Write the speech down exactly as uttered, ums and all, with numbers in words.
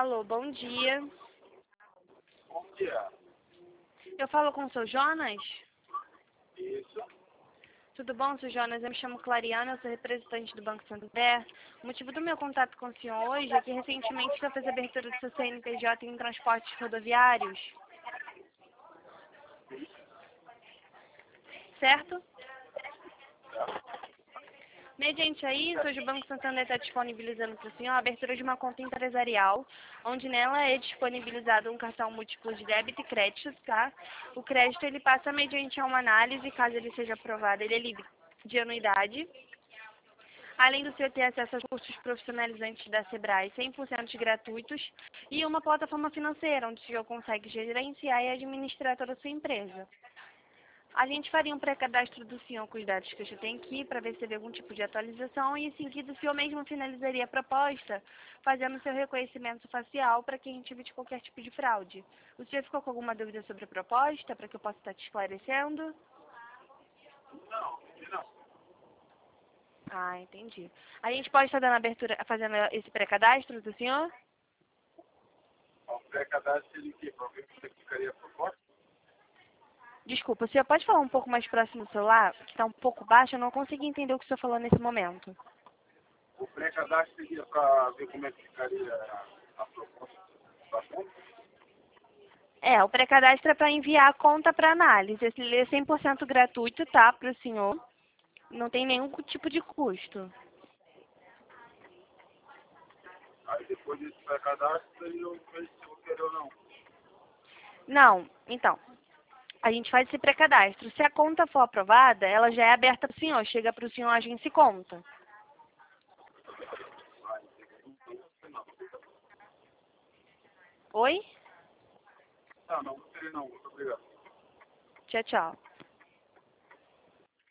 Alô, bom dia. Bom dia. Eu falo com o seu Jonas? Isso. Tudo bom, seu Jonas? Eu me chamo Clariana, eu sou representante do Banco Santander. O motivo do meu contato com o senhor hoje é que recentemente o senhor fez a abertura do seu C N P J em transportes rodoviários. Certo? Mediante a isso, hoje o Banco Santander está disponibilizando para o senhor a abertura de uma conta empresarial, onde nela é disponibilizado um cartão múltiplo de débito e crédito, tá? O crédito ele passa mediante a uma análise, caso ele seja aprovado, ele é livre de anuidade. Além do senhor ter acesso aos cursos profissionalizantes da Sebrae, cem por cento gratuitos, e uma plataforma financeira, onde o senhor consegue gerenciar e administrar toda a sua empresa. A gente faria um pré-cadastro do senhor com os dados que eu já tenho aqui para ver se teve algum tipo de atualização e em seguida o senhor mesmo finalizaria a proposta fazendo seu reconhecimento facial para que a gente evite qualquer tipo de fraude. O senhor ficou com alguma dúvida sobre a proposta para que eu possa estar te esclarecendo? Não, não. Ah, entendi. A gente pode estar dando abertura, fazendo esse pré-cadastro do senhor? O pré-cadastro ele que para ver se ficaria a proposta. Desculpa, o senhor pode falar um pouco mais próximo do celular, que está um pouco baixo, eu não consegui entender o que o senhor falou nesse momento. O pré-cadastro seria para ver como é que ficaria a, a proposta da conta. É, o pré-cadastro é para enviar a conta para análise. Ele é cem por cento gratuito, tá, para o senhor. Não tem nenhum tipo de custo. Aí depois desse pré-cadastro eu vejo se eu vou querer ou não. Não, então, a gente faz esse pré-cadastro. Se a conta for aprovada, ela já é aberta para o senhor. Chega para o senhor, a agência e conta. Oi? Não, não, não querer não. Muito obrigado. Tchau, tchau.